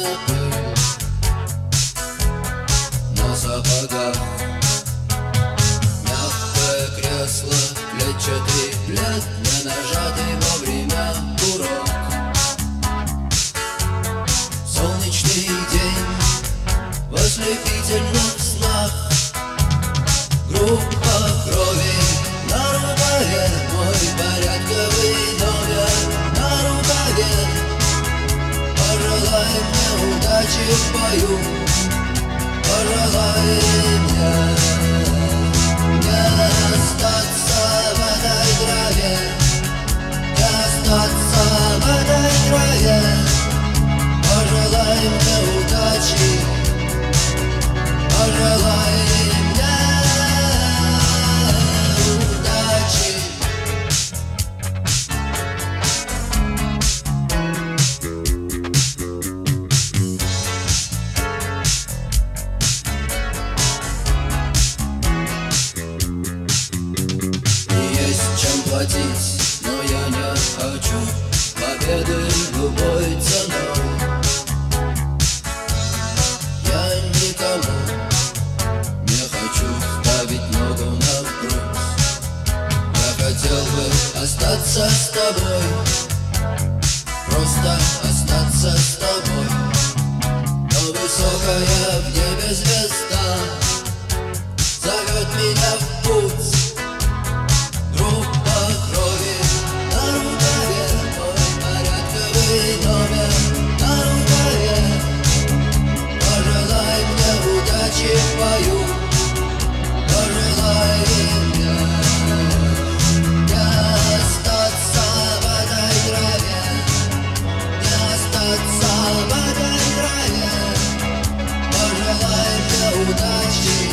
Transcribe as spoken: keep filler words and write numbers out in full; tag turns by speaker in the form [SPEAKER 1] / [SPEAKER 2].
[SPEAKER 1] пыль на сапогах. Мягкое кресло, клетчатый плед, не нажатый вовремя курок. Солнечный день в ослепительных снах. Группа крови на рукаве, мой порядковый номер на рукаве. Пожелай мне удачи в бою, пожелай мне не остаться в этой траве, не остаться в этой траве. Пожелай мне удачи, пожелай мне удачи. Есть чем платить, но я не хочу победы любой ценой. Я никому не хочу ставить ногу на грудь. Я хотел бы остаться с тобой, просто остаться с тобой. Но высокая в небе звезда зовет меня в путь. Группа крови на рукаве, мой порядковый номер на рукаве. Пожелай мне удачи в бою, пожелай мне не остаться в этой траве, не остаться в этой траве. Пожелай мне удачи.